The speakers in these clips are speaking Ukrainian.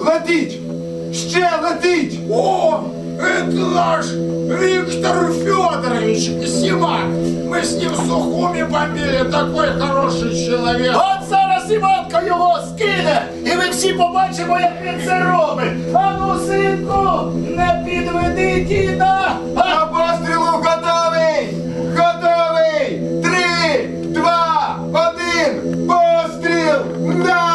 Летить! Ще летить! О, это наш Виктор Федорович Симак. Мы с ним в Сухуми бомбили, такой хороший человек. От зараз Іванко його скине, і ви всі побачимо, як він це робить. А ну, синку, не підведи діда. До пострілу готовий! Готовий! 3, 2, 1, постріл! Да!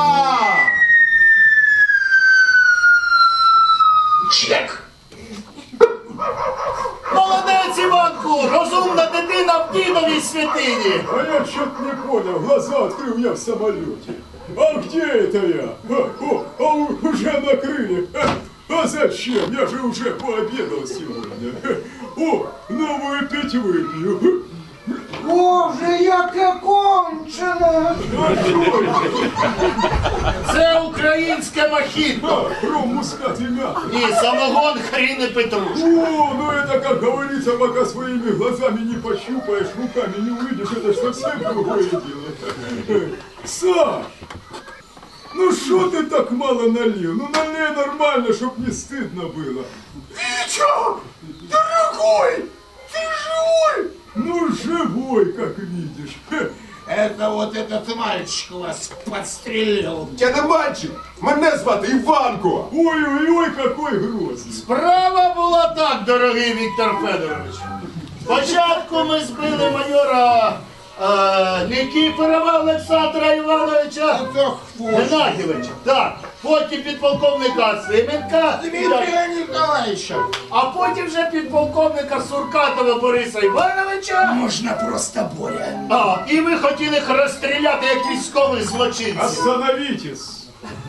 Чек. Молодець, Іванку, розумна дитина в дідовій святині. А я что-то не понял, глаза открыл я в самолете. А где это я? Уже накрыли. А зачем? Я же уже пообедал сегодня. О, ну выпить выпью. Боже, яке кончене. Це українське мохіто. Ром, мускат и мята. Ні, самогон, хрін і петрушка. О, ну это, как говорится, пока своими глазами не пощупаешь, руками не увидишь, это ж совсем другое дело. Саш, ну что ты так мало налил? Ну налей нормально, чтоб не стыдно было. Витя, дорогой, ты живой? Ну живой, как видишь. Это вот этот мальчик вас подстрелил. Я не мальчик! Мене звати Іванко! Ой-ой-ой, какой грозный. Справа була так, дорогий Віктор Федорович. Спочатку ми збили майора Нікіфорова Олександра Івановича Геннадійовича. Так. Потім підполковника Сименка. Дмитрия Николаевича. А потім вже підполковника Суркатова Бориса Івановича. Можно просто Боря. А, і ви хотіли їх розстріляти як військових злочинців. Остановитесь.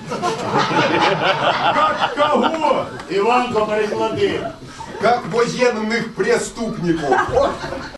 Как кого? Іванко, переклади. Как военных преступников!